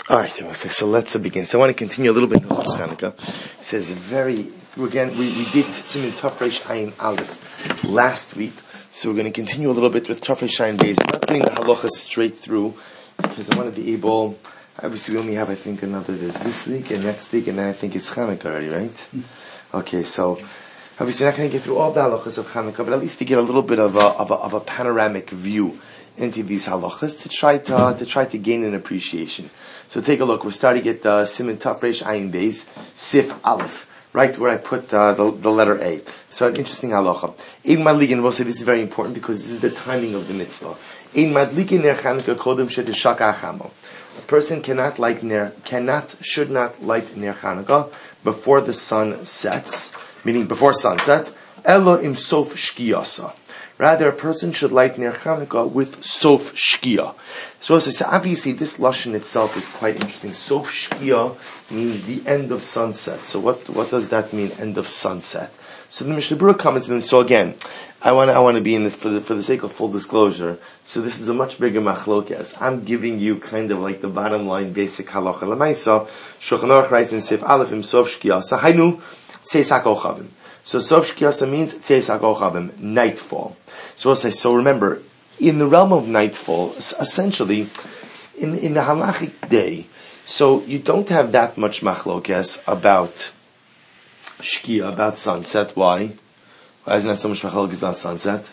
All right, so let's begin. So I want to continue a little bit in Hanukkah. It says we did Siman Tov Reish Ayin Aleph last week, so we're going to continue a little bit with Tov Reish Ayin Beis. I'm not doing the halachas straight through because I want to be able. Obviously, we only have another this week and next week, and then I think it's Hanukkah already, right? Okay, so obviously, we're not going to get through all the halachas of Hanukkah, but at least to get a little bit of a panoramic view into these halachas to try to gain an appreciation. So take a look. We're starting at Siman Tov Reish Ayin Beis Sif Aleph, right where I put the letter A. So an interesting halacha. Ein madlikin. We'll say this is very important because this is the timing of the mitzvah. Ein madlikin ner Chanukah kodem shetishaka achamo. A person should not light ner Chanukah before the sun sets, meaning before sunset. Elo im sof shkiyasa. Rather, a person should light ner Chanukah with sof shkia. So obviously this lashon itself is quite interesting. Sof shkia means the end of sunset. So what does that mean, end of sunset? So the Mishnah Berurah comments, and so again, I want to be in for the sake of full disclosure. So this is a much bigger machlokes. I'm giving you kind of like the bottom line, basic halacha lemaisa. Shulchan Aruch writes in Sif Aleph im sof shkia. So hainu tzeisak ochavim. So sof shkia means tzeisak ochavim, nightfall. So we'll say, so remember, in the realm of nightfall, essentially, in the halachic day, so you don't have that much machlokes about shkia, about sunset. Why? Why isn't there so much machlokes about sunset?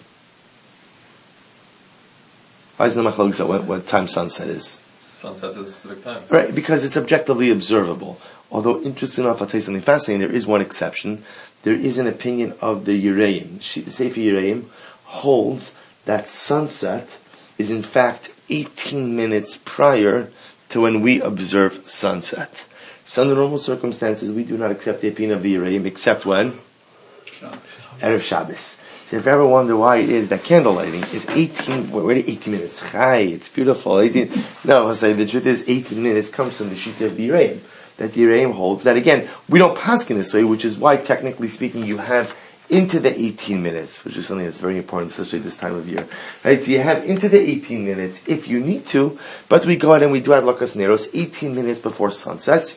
Why isn't there machlokes about what time sunset is? Sunset's at a specific time. Right, because it's objectively observable. Although, interesting enough, I'll tell you something fascinating, there is one exception. There is an opinion of the Yereim. The Sefer Yereim holds that sunset is in fact 18 minutes prior to when we observe sunset. So under normal circumstances, we do not accept the opinion of the Yereim, except when? Erev Shabbos. So if you ever wonder why it is that candle lighting is 18 minutes. Chai, it's beautiful. 18. No, I'll say the truth is 18 minutes comes from the Shita of the Yereim. That the Yereim holds that, again, we don't pass in this way, which is why, technically speaking, you have into the 18 minutes, which is something that's very important, especially this time of year. Right? So you have into the 18 minutes if you need to, but we go ahead and we do Adlakas Neros 18 minutes before sunset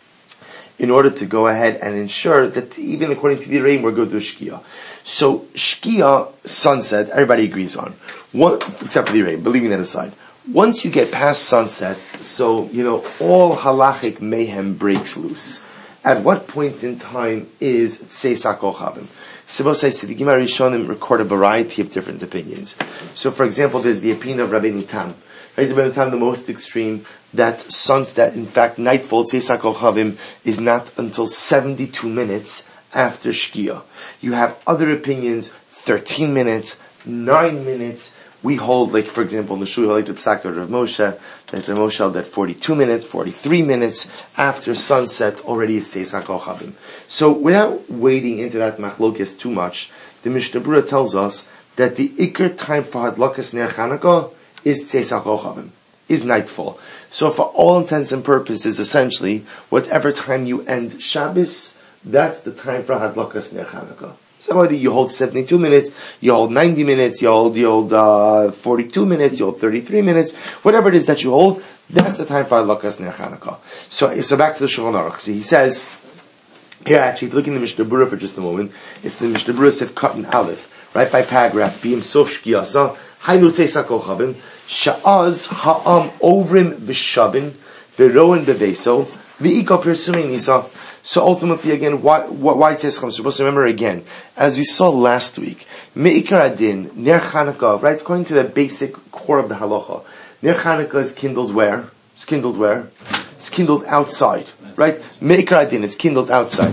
in order to go ahead and ensure that even according to the rain, we're going to do Shkia. So Shkia, sunset, everybody agrees on. Except for the rain, but leaving that aside. Once you get past sunset, so, all halachic mayhem breaks loose. At what point in time is Tzeisak Ochavim? So the Gemara Rishonim record a variety of different opinions. So, for example, there's the opinion of Rabbeinu Tam. Rabbeinu Tam, the most extreme, that in fact, nightfall, Tzeisak Ochavim, is not until 72 minutes after Shkia. You have other opinions, 13 minutes, 9 minutes. We hold, like, for example, in the Shul, like the Psak of Rav Moshe, that the Moshe held that 42 minutes, 43 minutes after sunset already is Tzeisak Ochavim. So, without wading into that machlokes too much, the Mishnah Berurah tells us that the Iker time for Hadlakas Ner Chanukah is Tzeisak Ochavim, is nightfall. So, for all intents and purposes, essentially, whatever time you end Shabbos, that's the time for Hadlakas Ner Chanukah. So whether you hold 72 minutes, you hold 90 minutes, you hold 42 minutes, you hold 33 minutes, whatever it is that you hold, that's the time for Adlakas Ner Chanukah. So back to the Shulchan Aruch. See, he says, here actually, if you look in the Mishnah Berurah for just a moment, it's the Mishnah Berurah Sif Katan Aleph, right by paragraph, B'im Sof Shkiyasa, Hainu Tzeisak Ochavim, Sha'az Ha'am Ovrim V'Shabin, V'Roen B'Veso, V'Ika Persumei Nisa. So ultimately, again, why Tzeisak Ochavim? We're supposed to remember again, as we saw last week, Me'ikar Adin, Ner Chanukah, right, according to the basic core of the halacha, Ner Chanukah is kindled where? It's kindled where? It's kindled outside, right? Me'ikar Adin is kindled outside.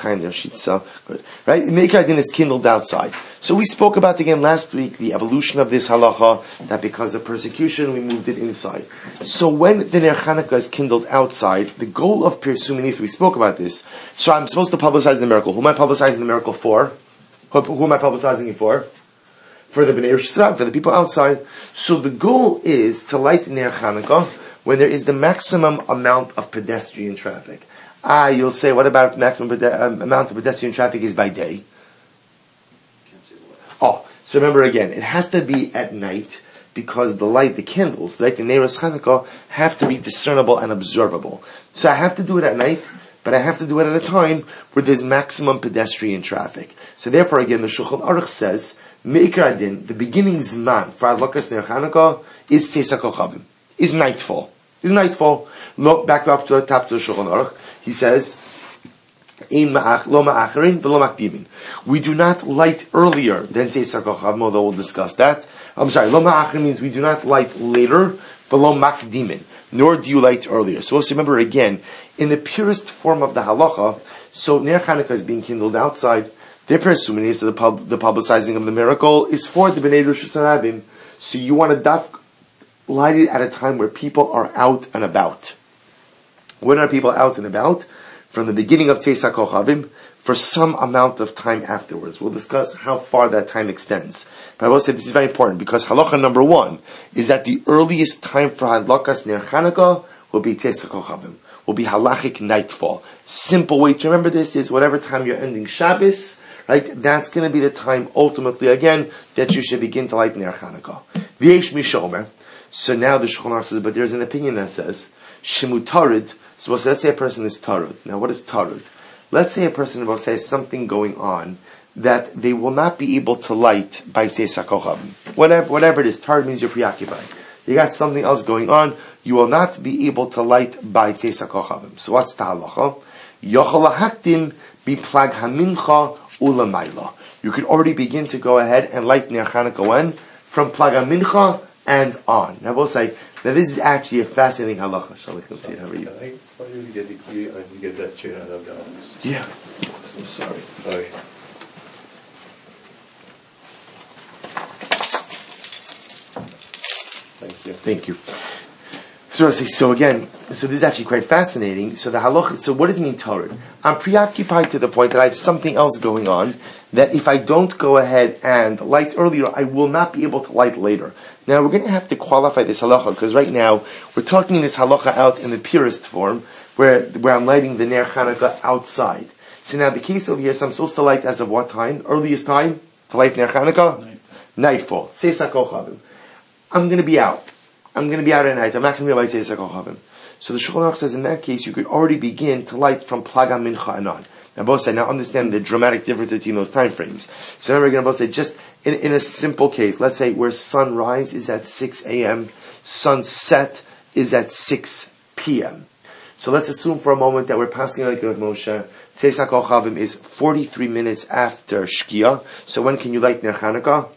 Good. Right? Me'ikar Adin is kindled outside. So we spoke about again last week the evolution of this halacha, that because of persecution we moved it inside. So when the Ner Chanukah is kindled outside, the goal of Pirsuminis, we spoke about this. So I'm supposed to publicize the miracle. Who am I publicizing the miracle for? Who am I publicizing it for? For the Bnei Yisrael, for the people outside. So the goal is to light Ner Chanukah when there is the maximum amount of pedestrian traffic. You'll say, what about maximum amount of pedestrian traffic is by day? So remember again, it has to be at night because the candles, like the Neiros Chanukah, have to be discernible and observable. So I have to do it at night, but I have to do it at a time where there's maximum pedestrian traffic. So therefore, again, the Shulchan Aruch says, Me'ikar Adin, the beginning Zman for Adlakas Ner Chanukah is Tzeis HaKochavim, is nightfall. Look back up to the top of the Shulchan Aruch. He says, we do not light earlier than Tzeis HaKochavim, although we'll discuss that. I'm sorry, lo ma'achrin means we do not light later, v'lo makdimin, nor do you light earlier. So let's remember again, in the purest form of the halacha, so Ner Chanukah is being kindled outside. Their presuming is the publicizing of the miracle is for the Bnei Rosh Hashanah. So you want to light it at a time where people are out and about. When are people out and about? From the beginning of Tzeis HaKochavim for some amount of time afterwards. We'll discuss how far that time extends. But I will say this is very important because halacha number 1 is that the earliest time for Hadlakas Ner Chanukah will be Tzeis HaKochavim, will be halachic nightfall. Simple way to remember this is whatever time you're ending Shabbos, right? That's going to be the time ultimately again that you should begin to light Ner Chanukah. V'yesh mishomer. So now the Shulchan Aruch says, but there's an opinion that says shemutarid. So let's say a person is tarud. Now what is tarud? Let's say a person will say something going on that they will not be able to light by Tzeis HaKochavim. Whatever it is, tarud means you're preoccupied. You got something else going on, you will not be able to light by Tzeis HaKochavim. So what's the halacha? Yochel lahakdim biplag hamincha ulamayla. You could already begin to go ahead and light Ner Chanukah when? From plag hamincha and on. Now we'll say, now this is actually a fascinating halacha. Shall we come see it? How are you? Why do you get the key and you get that chair out of the office? Yeah. So sorry. Thank you. So again, this is actually quite fascinating. So the halacha, so what does it mean Torah? I'm preoccupied to the point that I have something else going on, that if I don't go ahead and light earlier, I will not be able to light later. Now we're going to have to qualify this halacha, because right now, we're talking this halacha out in the purest form, where I'm lighting the Ner Chanukah outside. So now the case over here, so I'm supposed to light as of what time? Earliest time to light Ner Chanukah? Nightfall. Tzeis HaKochavim. I'm going to be out. at night. I'm not going to be able to light Tzeis HaKochavim. So the Shulchan Aruch says in that case, you could already begin to light from Plag HaMincha and on. Now both say, now understand the dramatic difference between those time frames. So now we're going to both say, just in a simple case, let's say where sunrise is at 6 a.m., sunset is at 6 p.m. So let's assume for a moment that we're passing like Moshe. Tzeis HaKochavim is 43 minutes after Shkia. So when can you light Ner Chanukah?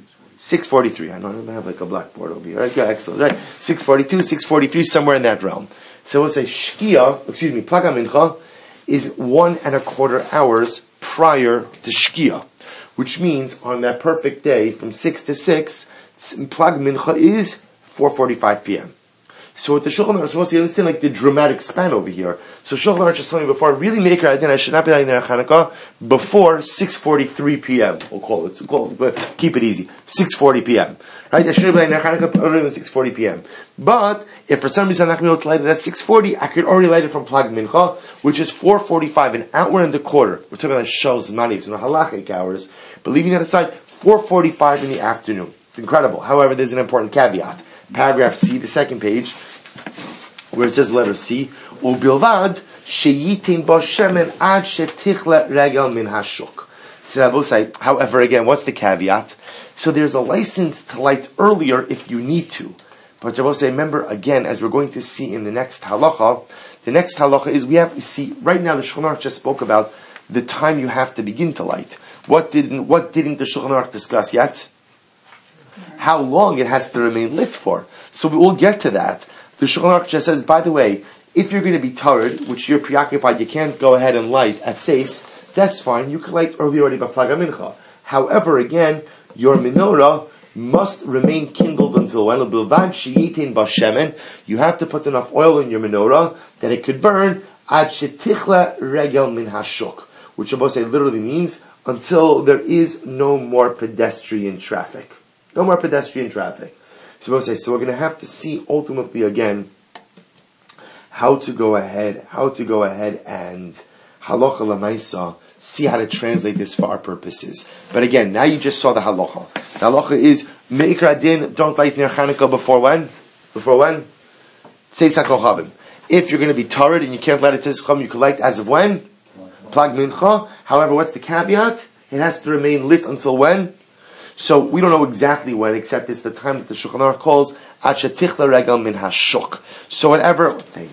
6:43. I don't have like a blackboard over here. Right? Yeah, excellent. Right. 6:42, 6:43, somewhere in that realm. So we'll say Plag HaMincha is 1.25 hours prior to Shkia, which means on that perfect day from 6 to 6, Plag Mincha is 4:45 p.m. So what the Shulchan Aruch is supposed to understand, like the dramatic span over here. So Shulchan Aruch just told me before, really make it I should not be lighting Ner Chanukah before 6:43 p.m. We'll call it, but keep it easy. 6:40 p.m. Right? I shouldn't be lighting Ner Chanukah earlier than 6:40 p.m. But if for some reason I'm not going to be able to light it at 6:40, I could already light it from Plag Mincha, which is 4:45, an hour and a quarter. We're talking about Shal Zmani, so the halachic hours. But leaving that aside, 4:45 in the afternoon. It's incredible. However, there's an important caveat. Paragraph C, the second page, where it says letter C, Ubilvad sheyitin bo shemen ad shetichle regel min hashuk. So however, again, what's the caveat? So there's a license to light earlier if you need to. But Rabbi say, remember, again, as we're going to see in the next halacha is we have to see, right now the Shulchan Aruch just spoke about the time you have to begin to light. What didn't the Shulchan Aruch discuss yet? How long it has to remain lit for. So we will get to that. The Shulchan Aruch just says, by the way, if you're going to be tired, which you're preoccupied, you can't go ahead and light at Seis, that's fine. You can light early already by Plag HaMincha. However, again, your menorah must remain kindled until when? You have to put enough oil in your menorah that it could burn ad shetichle regel min hashuk, which Rabbi say literally means until there is no more pedestrian traffic. No more pedestrian traffic. So we're going to have to see ultimately again how to go ahead and halacha lamaisa, see how to translate this for our purposes. But again, now you just saw the halacha. The halacha is Me'ikra din, don't light near Chanukah before when? Before when? Tzeis HaKochavim. If you're going to be torrid and you can't light at Tzeis HaKochavim, you can light as of when? Plag Mincha. However, what's the caveat? It has to remain lit until when? So we don't know exactly when, except it's the time that the Shulchan Aruch calls Ad Shetichla Regel Min Hashuk. So whatever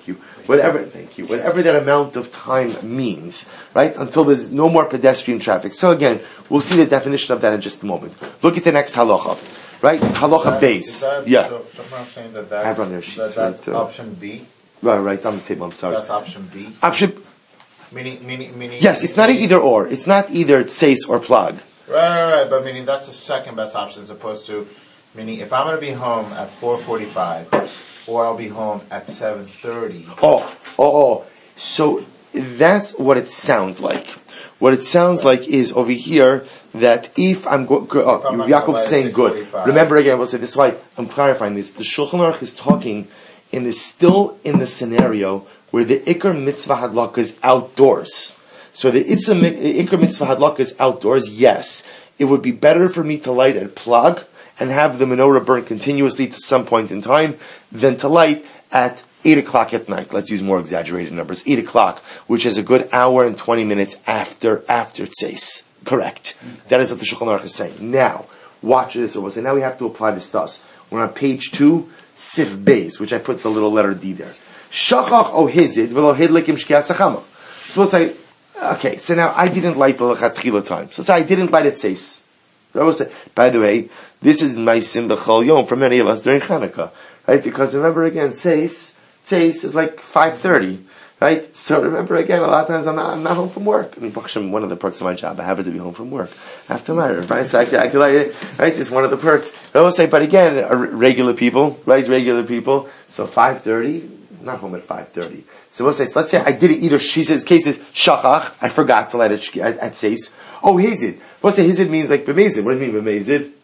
that amount of time means, right? Until there's no more pedestrian traffic. So again, we'll see the definition of that in just a moment. Look at the next halacha, right? Halacha base. Yeah. So I'm saying that I have on there sheets, that's right, option B. Right on the table. I'm sorry. That's option B. Option. Meaning. Yes, it's not an either or. It's not either tseis or plug. Right. But meaning that's the second best option as opposed to meaning if I'm going to be home at 4:45 or I'll be home at 7:30. Oh. So that's what it sounds like. What it sounds like is over here that if I'm Yaakov's saying good. Remember again, we'll say this is why I'm clarifying this. The Shulchan Aruch is talking still in the scenario where the Iker Mitzvah Hadlaka is outdoors. So the Iker Mitzvah Hadlaka is outdoors, yes. It would be better for me to light a plug and have the menorah burn continuously to some point in time than to light at 8 o'clock at night. Let's use more exaggerated numbers. 8 o'clock, which is a good hour and 20 minutes after Tzeis. Correct. That is what the Shulchan Aruch is saying. Now, watch this. So now we have to apply this to us. We're on page 2, Sif Beis, which I put the little letter D there. Shachach o hizid v'lo hidlikim shkias hachama. So let's say, okay, so now I didn't light the lechatchila time. So let's say I didn't light at Tzeis. By the way, this is Maisim B'chol Yom for many of us during Chanukah, right? Because remember again, Tzeis is like 5:30, right? So remember again, a lot of times I'm not home from work. I mean, one of the perks of my job, I happen to be home from work after Ma'ariv, right? So I can light it, right? It's one of the perks. But again, regular people, right? Regular people. So 5:30. Not home at 5:30. So we'll say, so let's say I did it either, she says, case is shachach, I forgot to light it at Tzeis. Oh, hizid. We'll say hizid means like b'mezid. What does it mean b'mezid?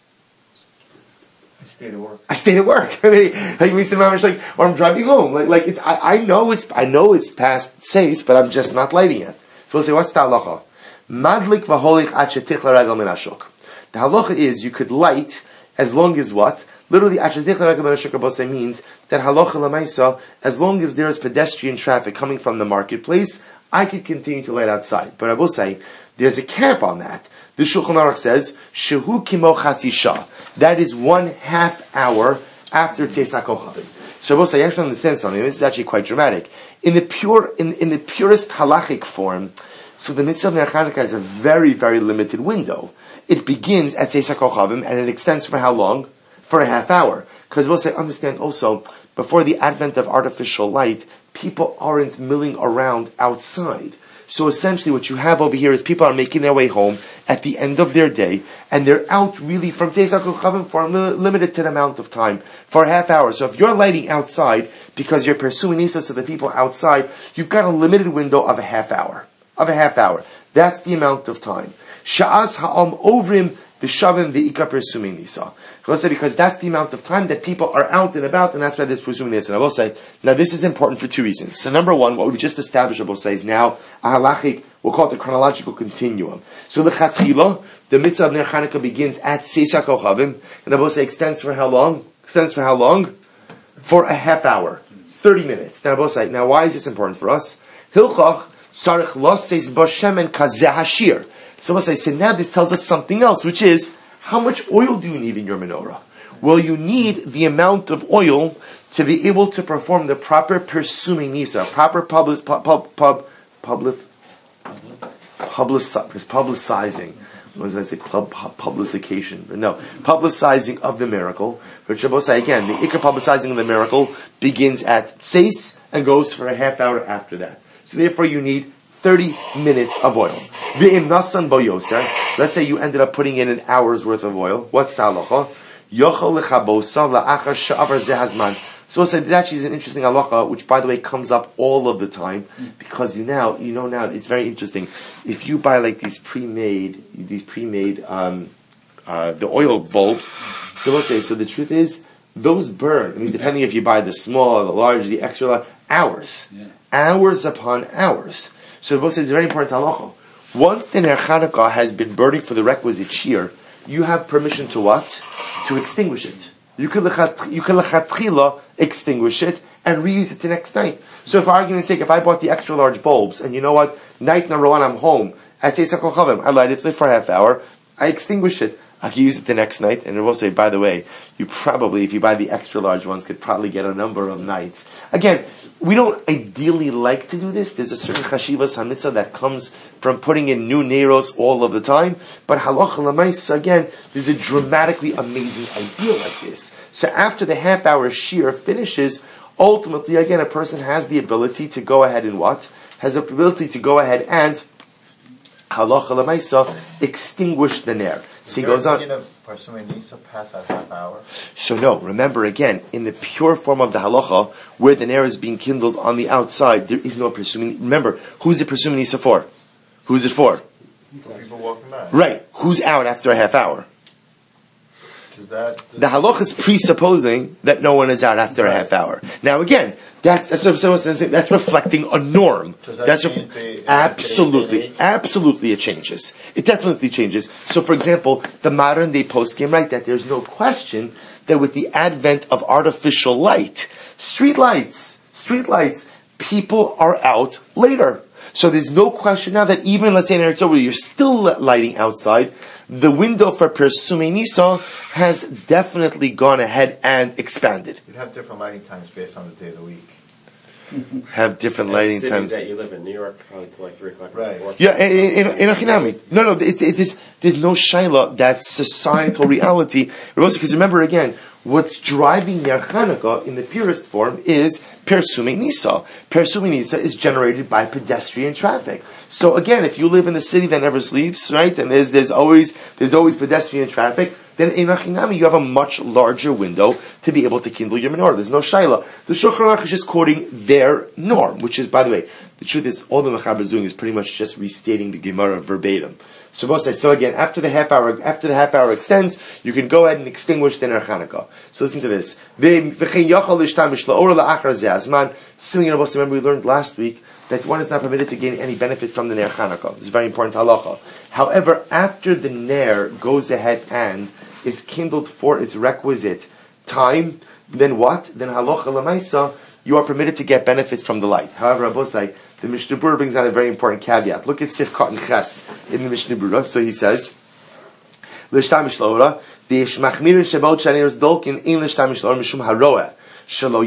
I stayed at work. I stayed at work. Or I'm driving home. Like it's, I know it's past Tzeis, but I'm just not lighting it. So we'll say, what's the halacha? Madlik v'holich ad shetichla regel min hashuk. The halacha is you could light as long as what? Literally, means that halacha lamaisa, as long as there is pedestrian traffic coming from the marketplace, I could continue to light outside. But I will say, there's a cap on that. The Shulchan Aruch says, shehu kimo chatzisha. That is 1/2 hour after Tzeis HaKochavim. So I will say, you have to understand something. This is actually quite dramatic. In the purest halachic form, so the mitzvah of Ner Chanukah is a very, very limited window. It begins at Tzeis HaKochavim, and it extends for how long? For 1/2 hour. Because we'll say, understand also, before the advent of artificial light, people aren't milling around outside. So essentially what you have over here is people are making their way home at the end of their day, and they're out really from Tzeis HaKochavim for a limited amount of time, for 1/2 hour. So if you're lighting outside, because you're pursuing Isa to the people outside, you've got a limited window of 1/2 hour. That's the amount of time. Sha'as ha'am ovrim v'shavim v'ika pursuing Nisa. Let's say because that's the amount of time that people are out and about, and that's why there's pursuing Nisa. And I will say, now this is important for 2 reasons. So number one, what we just established, I will say, is now a halachic, we'll call it the chronological continuum. So the chatchila, the mitzvah of Ner Chanukah begins at Tzeis HaKochavim, and I will say extends for how long? For 1/2 hour. 30 minutes. Now I will say, now why is this important for us? Hilchach, sarich los seis b'shemen kazeh hashir. So we'll say, so now this tells us something else, which is, how much oil do you need in your menorah? Well, you need the amount of oil to be able to perform the proper pursuing nisa, proper publicizing. What was I say? Publication. No, publicizing of the miracle. Which I will say again, the ikar publicizing of the miracle begins at Tzeis and goes for 1/2 hour after that. So therefore, you need 30 minutes of oil. Let's say you ended up putting in an hour's worth of oil. What's the halacha? So we'll say that actually is an interesting halacha, which by the way comes up all of the time, because you know now, it's very interesting. If you buy like these pre-made, the oil bulbs, so let's say, so the truth is, those burn, I mean, depending if you buy the small, the large, the extra large, hours. Yeah. Hours upon hours. So we'll say it's very important halacha. Once the Ner Chanukah has been burning for the requisite shear, you have permission to what? To extinguish it. You can lechatchila extinguish it and reuse it the next night. So for argument's sake, if I bought the extra large bulbs, and you know what, night number one I'm home, at Tzeitzak Kochavim, I light it for a half hour, I extinguish it, I can use it the next night, and it will say, by the way, you probably, if you buy the extra large ones, could probably get a number of nights. Again, we don't ideally like to do this. There's a certain chashivas hamitzah that comes from putting in new neiros all of the time. But halacha l'maisa, again, there's a dramatically amazing idea like this. So after the half-hour shear finishes, ultimately, again, a person has the ability to go ahead and what? Has the ability to go ahead and halacha l'maisa extinguish the ner. So he goes on. Past that half hour? So no, remember again, in the pure form of the halacha, where the ner is being kindled on the outside, there is no presuming. Remember, who's it presuming nisa for? Who's it for? People walking by. Right. Who's out after a half hour? The halacha is presupposing that no one is out after a half hour. Now again, that's reflecting a norm. Absolutely it changes. It definitely changes. So for example, the modern day poskim write that there's no question that with the advent of artificial light, street lights, people are out later. So there's no question now that even, let's say in Eretz Yisrael, you're still lighting outside, the window for Persumei Nisa has definitely gone ahead and expanded. You'd have different lighting times based on the day of the week. Have different lighting times. That you live in New York, probably till like 3 o'clock. Right. Yeah, in Achinami. No, there's no shaila, that's societal reality. Because remember again, what's driving Ner Chanukah in the purest form is Persumei Nisa. Persumei Nisa is generated by pedestrian traffic. So again, if you live in a city that never sleeps, right, and there's always pedestrian traffic, then in Achinami you have a much larger window to be able to kindle your menorah. There's no shaila. The Shulchan Aruch is just quoting their norm, which is, by the way, the truth is all the Mechaber is doing is pretty much just restating the Gemara verbatim. So again, after the half hour extends, you can go ahead and extinguish the Ner Chanukah. So listen to this. Remember we learned last week that one is not permitted to gain any benefit from the Ner Chanukah. This is very important halacha. However, after the Ner goes ahead and is kindled for its requisite time, then what? Then halacha l'maisa, you are permitted to get benefits from the light. However, Abosai, the Mishnah Berurah brings out a very important caveat. Look at Sifkat and Ches in the Mishnah Berurah. So he says, L'shtam mishlora, v'yishmachmirin shebot shaneros dolkin in l'shtam mishlora mishum haroeh. So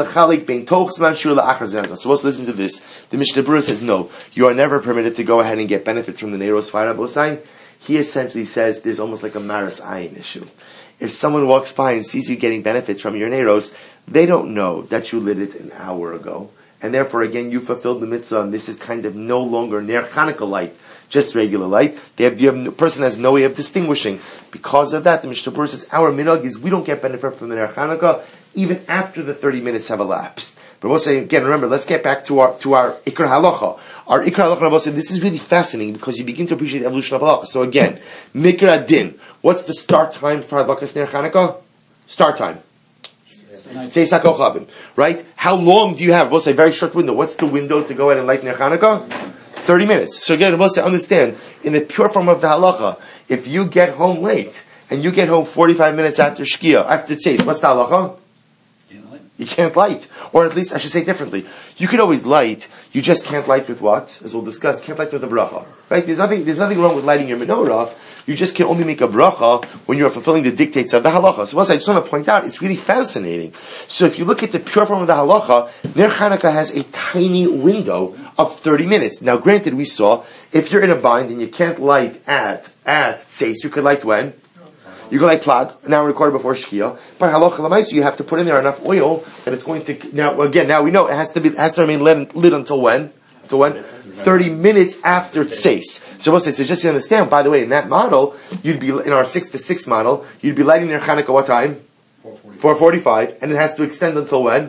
let's listen to this. The Mishnah Berurah says, no, you are never permitted to go ahead and get benefit from the Neiros Fire Abosai. He essentially says there's almost like a Maris Ayin issue. If someone walks by and sees you getting benefits from your Neiros, they don't know that you lit it an hour ago. And therefore, again, you fulfilled the mitzvah, and this is kind of no longer Ner Chanukah light, just regular light. The person has no way of distinguishing. Because of that, the Mishnah Berurah says, our minhag is we don't get benefit from the Ner Chanukah even after the 30 minutes have elapsed. But we'll say, again, remember, let's get back to our Ikar Halacha. Our Ikar Halacha, we'll say, this is really fascinating because you begin to appreciate the evolution of Halacha. So again, Mikra Adin. What's the start time for Hadlakas Ner Chanukah? Start time. Tzeitzak Kochavim. Right? How long do you have? We'll say, very short window. What's the window to go ahead and light Ner Chanukah? 30 minutes. So again, we'll say, understand, in the pure form of the Halacha, if you get home late, and you get home 45 minutes after Shkia, after Tzeitz, what's the Halacha? You can't light. Or at least, I should say differently. You can always light, you just can't light with what? As we'll discuss, can't light with a bracha. Right? There's nothing wrong with lighting your menorah. You just can only make a bracha when you are fulfilling the dictates of the halacha. So I just want to point out, it's really fascinating. So if you look at the pure form of the halacha, Ner Chanukah has a tiny window of 30 minutes. Now granted, we saw, if you're in a bind and you can't light at Tzeis, you could light when? You can light plag, an hour and a quarter before Shkia. But halacha l'maisa, you have to put in there enough oil that it's going to, now we know it has to remain lit until when? 30 minutes after Tzeis. So we'll say, so just to understand, by the way, in that model, you'd be, in our 6 to 6 model, you'd be lighting Ner Chanukah what time? 4:45. And it has to extend until when?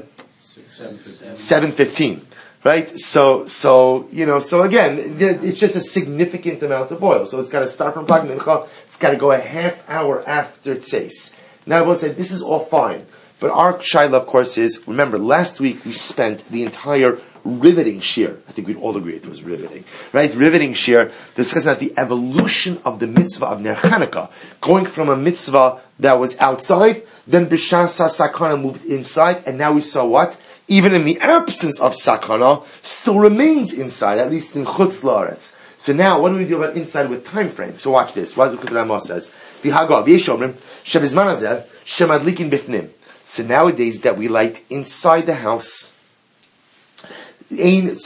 7:15. Right? So again, it's just a significant amount of oil. So it's got to start from Plag Mincha, it's got to go a half hour after Tzeis. Now I will say, this is all fine. But our shaila, of course, is, remember, last week we spent the entire riveting shir. I think we'd all agree it was riveting, right? Riveting shir discussing about the evolution of the mitzvah of Ner Chanukah, going from a mitzvah that was outside, then B'shas Sakana moved inside, and now we saw what? Even in the absence of Sakana, still remains inside, at least in Chutz La'aretz. So now, what do we do about inside with time frame? So watch this. What the Ramah says. So nowadays that we light inside the house, so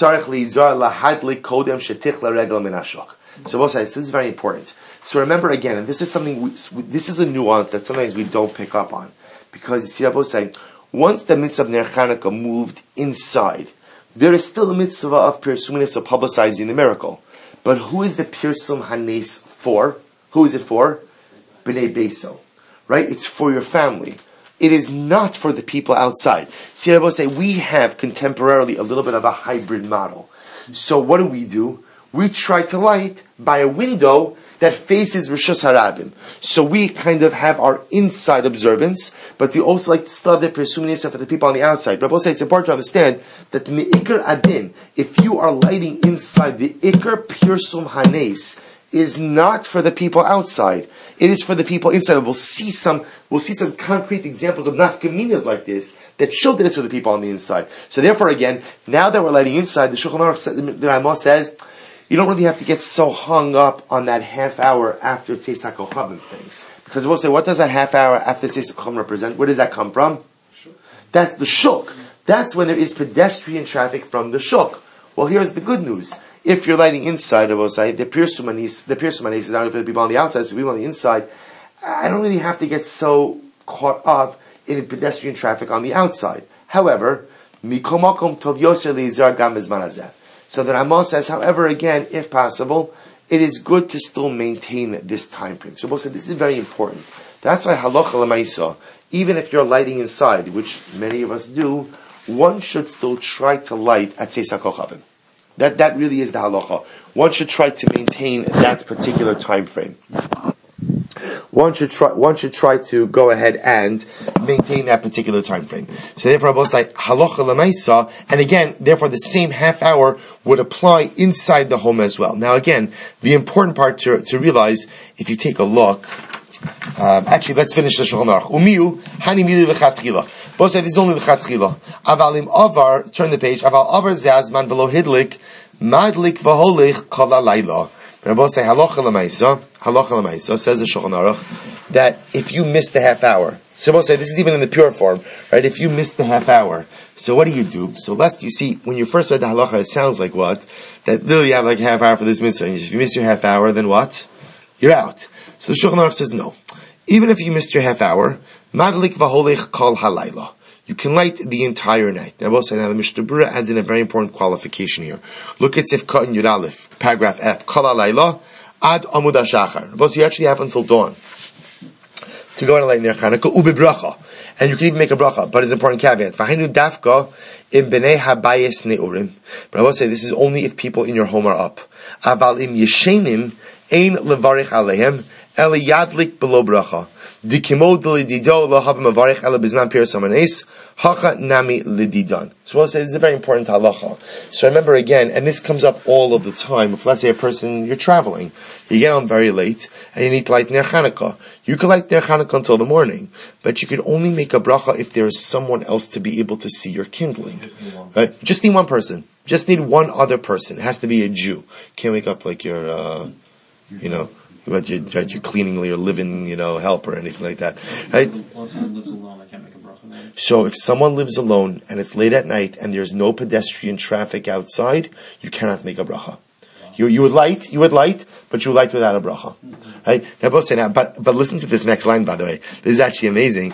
both sides, this is very important. So remember again, and this is something, this is a nuance that sometimes we don't pick up on. Because you see, I both say, once the mitzvah of Ner Chanukah moved inside, there is still a mitzvah of Pirsuminis, of publicizing the miracle. But who is the Pirsum Hanes for? Who is it for? B'nei Beiso. Right? It's for your family. It is not for the people outside. See, I will say, we have contemporarily a little bit of a hybrid model. So what do? We try to light by a window that faces Rishus Harabim. So we kind of have our inside observance, but we also like to study the Pirsuminis for the people on the outside. But I will say it's important to understand that the Me'ikar Adin, if you are lighting inside, the Ikar Pirsum Hanes is not for the people outside. It is for the people inside. We'll see some concrete examples of nafkaminas like this that show that it's for the people on the inside. So therefore, again, now that we're lighting inside, the Shulchan Aruch, the Ramah says, you don't really have to get so hung up on that half hour after Tzeis HaKochavim thing. Because we'll say, what does that half hour after Tzeis HaKochavim represent? Where does that come from? That's the shuk. That's when there is pedestrian traffic from the shuk. Well, here's the good news. If you're lighting inside, I will say, the Pirsumanis is not for the people on the outside, so people on the inside, I don't really have to get so caught up in pedestrian traffic on the outside. However, Mikomakom Tov Yoser Leizar Gam Bezman Hazeh. So the Ramah says, however, again, if possible, it is good to still maintain this time frame. So we'll say this is very important. That's why halacha l'maisa, even if you're lighting inside, which many of us do, one should still try to light at Tzeis HaKochavim. That really is the halacha. One should try to maintain that particular time frame. One should try to go ahead and maintain that particular time frame. So therefore, I will say halacha l'maisa, and again, therefore, the same half hour would apply inside the home as well. Now, again, the important part to realize, if you take a look, actually, let's finish the Shulchan Aruch. Umiu hani mili lechatchila. Both say this is only lechatchila. Avalim avar, turn the page. Aval avar zazman v'lo hidlik madlik v'holich kol halayla. But I both say halacha l'maisa, says the Shulchan Aruch, that if you miss the half hour, so both say this is even in the pure form, right? If you miss the half hour, so what do? So lest you see, when you first read the halacha, it sounds like what? That literally you have like a half hour for this mitzvah. If you miss your half hour, then what? You're out. So the Shulchan Aruch says no. Even if you missed your half hour, madlik v'holech kol halayla. You can light the entire night. Now, we'll say now the Mishnah Berurah adds in a very important qualification here. Look at Sifka in Yud Aleph, paragraph F. Kol halayla ad amud hashachar. So you actually have until dawn to go and light Ner Chanukah ubi bracha, and you can even make a bracha. But it's an important caveat. V'hainu dafka im bnei habayis neurim. But I will say this is only if people in your home are up. Aval im yeshenim ein levarich alehem ele yadlik below bracha. Dikimod lidido lahav mavarich ele bizman pirsamanes hacha nami lididon. So we'll say this is a very important halacha. So remember again, and this comes up all of the time. If let's say a person, you're traveling, you get home very late, and you need to light Ner Chanukah. You could light Ner Chanukah until the morning, but you could only make a bracha if there is someone else to be able to see your kindling. Right? Just need one person. Just need one other person. It has to be a Jew. Can't wake up like your, your cleaning or your living, help or anything like that. Right? Once someone lives alone, I can't make a bracha then. So if someone lives alone and it's late at night and there's no pedestrian traffic outside, you cannot make a bracha. You would light, but you would light without a bracha. Right? Now both say now, but listen to this next line, by the way. This is actually amazing.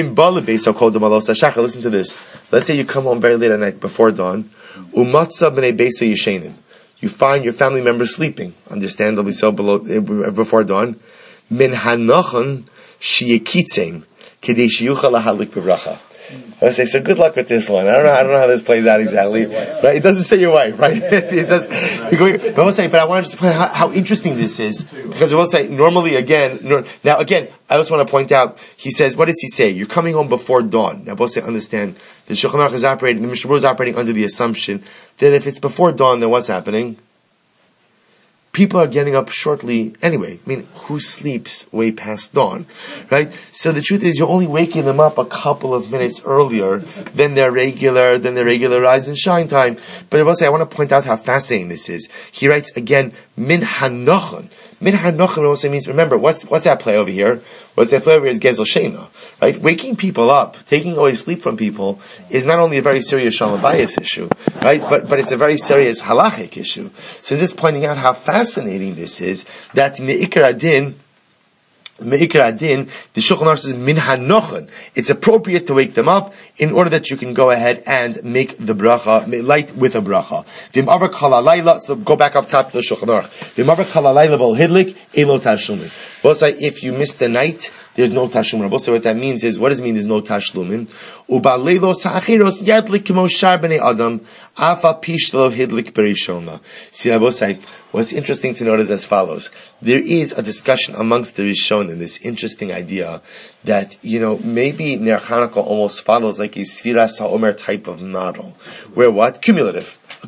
Listen to this. Let's say you come home very late at night before dawn. Umatza b'nei beso yishenim. You find your family members sleeping, understandably so, before dawn. Min hanachon sheyekitzem kedei sheyuchal lahadlik b'bracha. I say, so good luck with this one. I don't know how this plays out exactly. Right? It doesn't say your wife, right? It does. But I will say, but I wanted to point out how interesting this is, because I will say, normally again, now again, I also want to point out, he says, what does he say? You're coming home before dawn. Now, both say, understand, the Shulchan Aruch is operating, the Mishnah Berurah is operating under the assumption that if it's before dawn, then what's happening? People are getting up shortly anyway. I mean, who sleeps way past dawn, right? So the truth is, you're only waking them up a couple of minutes earlier than their regular rise and shine time. But I will say, I want to point out how fascinating this is. He writes again, min hanochon. Min hanochon also means, remember, what's that play over here? What's that play over here is gezel shena, right? Waking people up, taking away sleep from people, is not only a very serious shalom bayis issue, right? But it's a very serious halachic issue. So I'm just pointing out how fascinating this is, that me'ikar adin, the Shulchan Aruch says min hanochon. It's appropriate to wake them up in order that you can go ahead and make the bracha, light with a bracha. V'im'avar kal halayla, so go back up top to the Shulchan Aruch. V'im'avar kal halayla vol hidlik, elo tashlumin. Both say, if you miss the night, there's no tashlumin. Both say, what that means is, what does it mean there's no tashlumin? U'ba'leilos ha'achiros yadlik k'mo shar b'nei adam, afa pish lo hidlik berishona. See, both say, what's interesting to note is as follows. There is a discussion amongst the Rishonim, this interesting idea that, maybe Ner Chanukah almost follows like a Sfiras HaOmer type of model. Where what? Cumulative a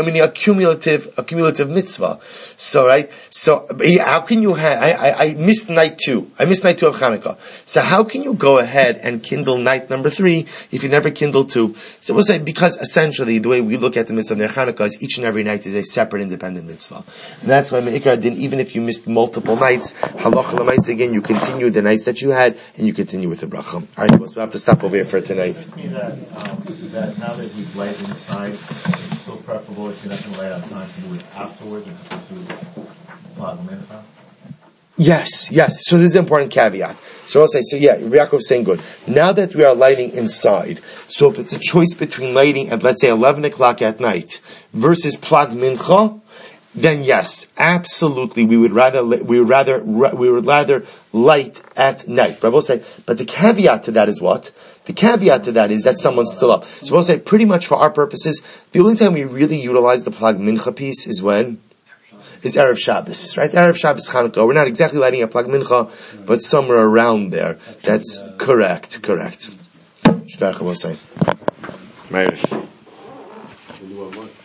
cumulative mitzvah. So, right? So, how can you I missed night 2. I missed night 2 of Chanukah. So how can you go ahead and kindle night number 3 if you never kindled 2? So we'll say, because essentially the way we look at the mitzvah of Ner Chanukah is each and every night is a separate independent mitzvah. And that's why Me'ikar Adin, even if you missed multiple nights, halacha l'maisa, again, you continue the nights that you had, and you continue with the bracha. Alright, so we'll have to stop over here for tonight. Does this mean that now that you've laid inside, it's still preferable if you're not going to lay out time to do it afterwards, as opposed to plug mincha? Yes. So this is an important caveat. So I'll say, Yaakov's saying good. Now that we are lighting inside, so if it's a choice between lighting at, let's say, 11 o'clock at night versus plag mincha, then yes, absolutely, we would rather light at night. But I will say, but the caveat to that is what? The caveat to that is that someone's still up. So we'll say, pretty much for our purposes, the only time we really utilize the plag mincha piece is when? Is Erev Shabbos, right? Erev Shabbos Chanukah. We're not exactly lighting a plag mincha, but somewhere around there. That's correct. Shkach, we'll say.